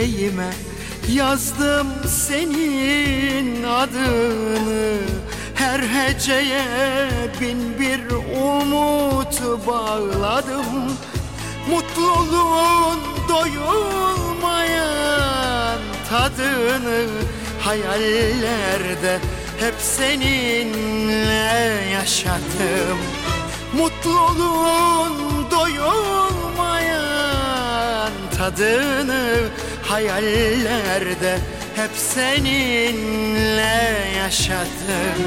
yüreğime yazdım senin adını. Her heceye bin bir umut bağladım. Mutluluğun doyulmayan tadını hayallerde hep seninle yaşadım. Mutluluğun doyulmayan tadını hayallerde hep seninle yaşadım.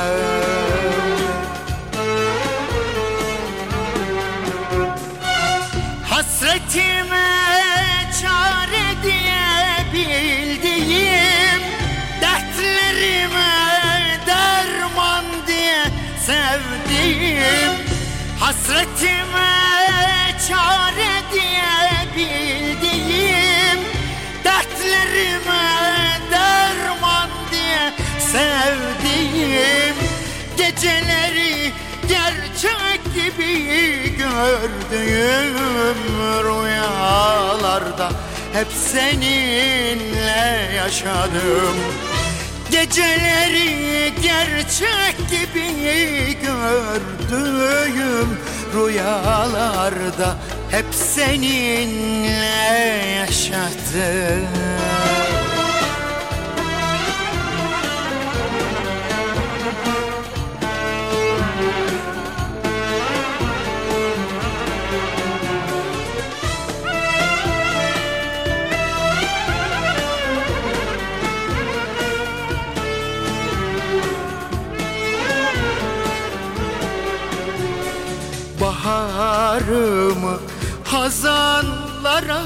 Hasretime çare diye bildiğim, dertlerime derman diye sevdiğim, hasretime çare diye bildiğim, dertlerime derman diye sevdiğim, geceleri gerçek gibi gördüğüm rüyalarda hep seninle yaşadım. Geceleri gerçek gibi gördüğüm rüyalarda hep seninle yaşadım. Baharımı hazanlara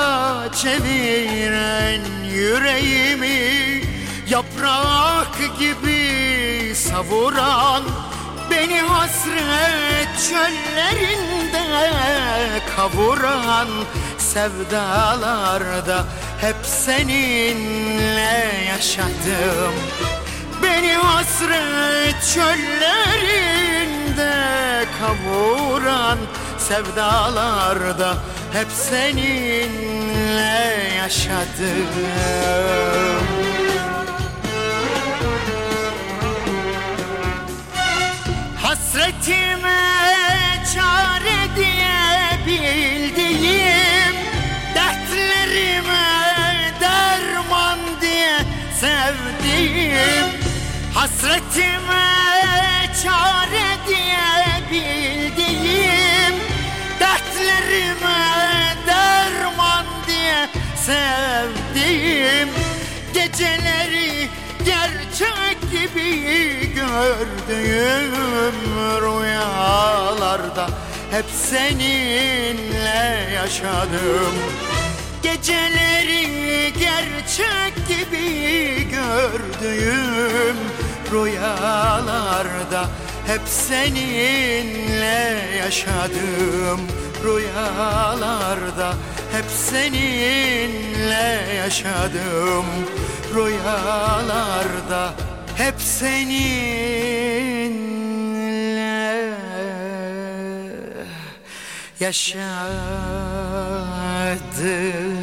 çeviren yüreğimi yaprak gibi savuran, beni hasret çöllerinde kavuran sevdalarda hep seninle yaşadım. Beni hasret çöllerinde kavuran sevdalarda hep seninle yaşadım. Hasretime çare diye bildiğim, dertlerime derman diye sevdiğim, hasretime çare diye bildiğim, dertlerime derman diye sevdiğim, geceleri gerçek gibi gördüğüm rüyalarda hep seninle yaşadım. Geceleri gerçek gibi gördüğüm rüyalarda hep seninle yaşadım. Rüyalarda hep seninle yaşadım. Rüyalarda hep seninle yaşadım.